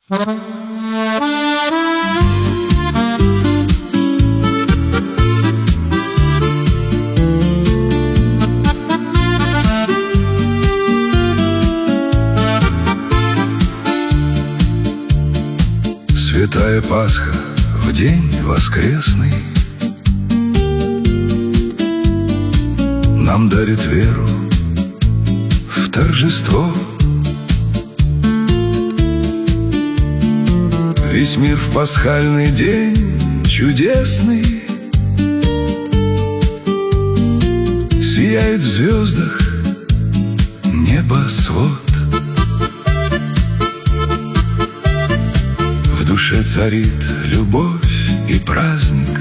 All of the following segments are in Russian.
Святая Пасха в день воскресный нам дарит веру в торжество. Весь мир в пасхальный день чудесный сияет в звездах небосвод. В душе царит любовь и праздник.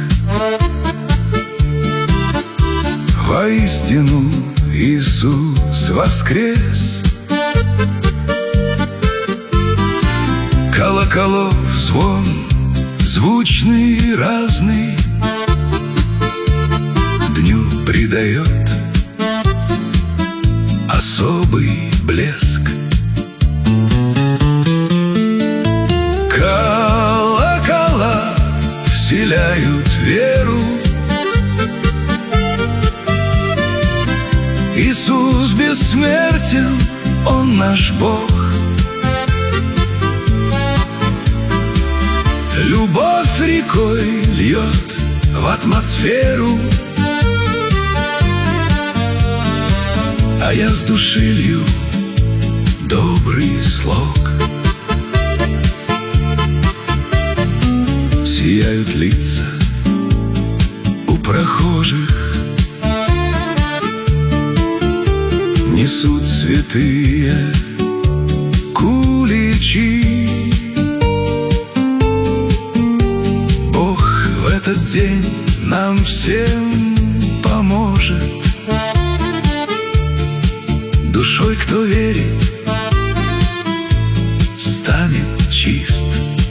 Воистину Иисус воскрес. Колоколов звон звучный и разный дню придает особый блеск. Колокола вселяют веру. Иисус бессмертен, Он наш Бог. Любовь рекой льет в атмосферу, а я с души лью добрый слог. Сияют лица у прохожих, несут святые куличи. Бог в этот день нам всем поможет. Душой, кто верит, станет чист.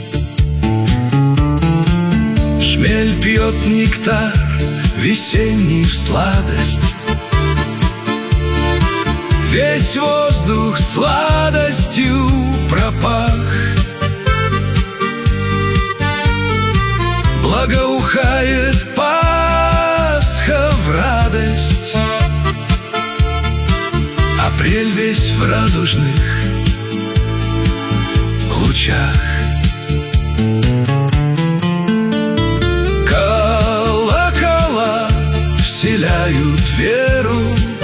Шмель пьет нектар весенний в сладость. Весь воздух сладостью пропах. Благоухает Пасха в радость. Апрель весь в радужных лучах. Колокола вселяют веру.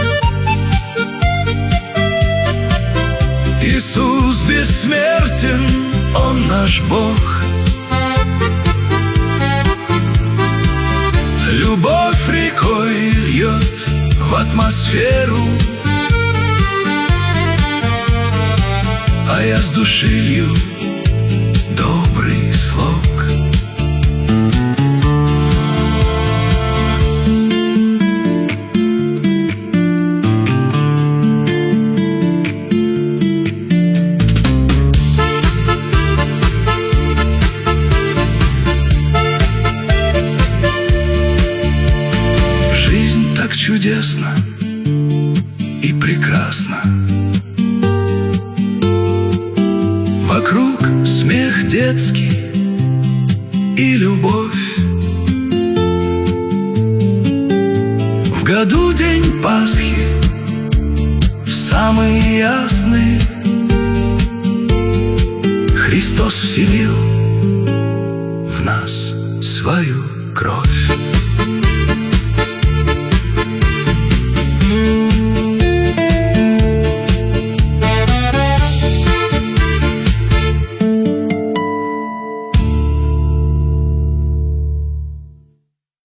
Иисус бессмертен, Он наш Бог. Любовь рекой льет в атмосферу, а я с души лью добрый слог. Чудесно и прекрасно. Вокруг смех детский и любовь. В году день Пасхи самый ясный. Христос вселил в нас свою кровь.